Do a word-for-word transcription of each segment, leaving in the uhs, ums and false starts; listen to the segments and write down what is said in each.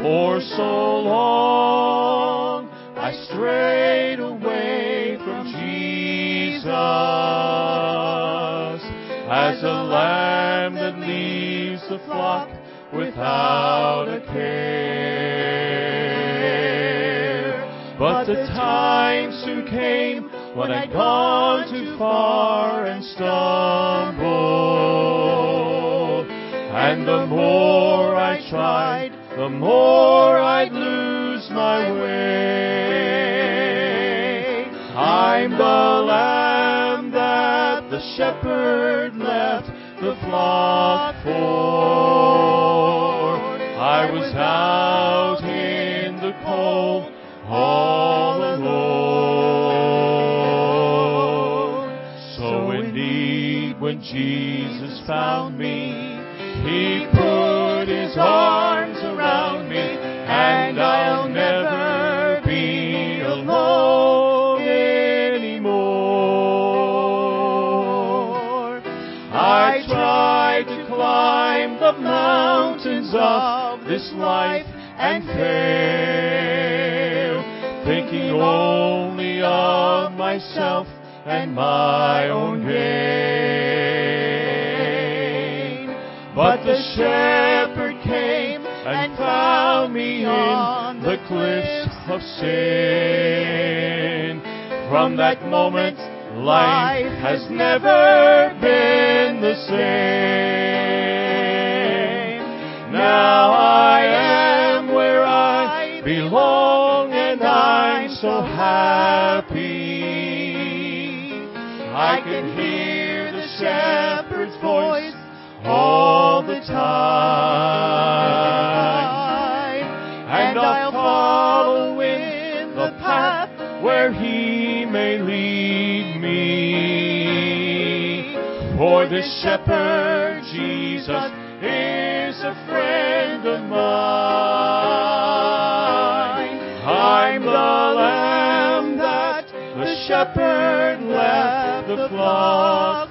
For so long I strayed away from Jesus, as a lamb that leaves the flock without a care. But the time soon came when I'd gone too far and stumbled, and the more I tried, the more I'd lose my way. I'm the lamb that the shepherd left the flock for. I was out in the cold all alone. So indeed, when Jesus found me, He put His arms around me, and I'll never be alone anymore. I tried to climb the mountains of this life and fail, thinking only of myself and my own gain. But the shepherd came and found me on the cliffs of sin. From that moment, life has never been the same. Now I am where I belong, and I'm so happy. I can hear the shepherd's voice all the time, and I'll follow in the path where He may lead me. For this shepherd, Jesus, is a friend of mine. I'm the lamb that the shepherd left the flock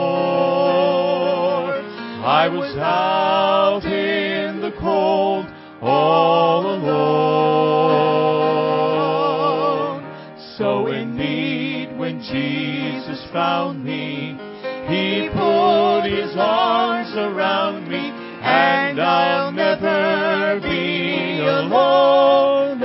for. I was out in the cold all alone. So indeed, when Jesus found me, He put His arms around me, and I'll never be alone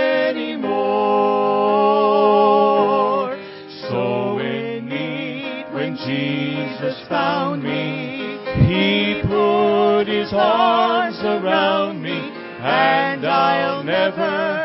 anymore. So indeed, when Jesus found me, He put His arms around me, and I'll never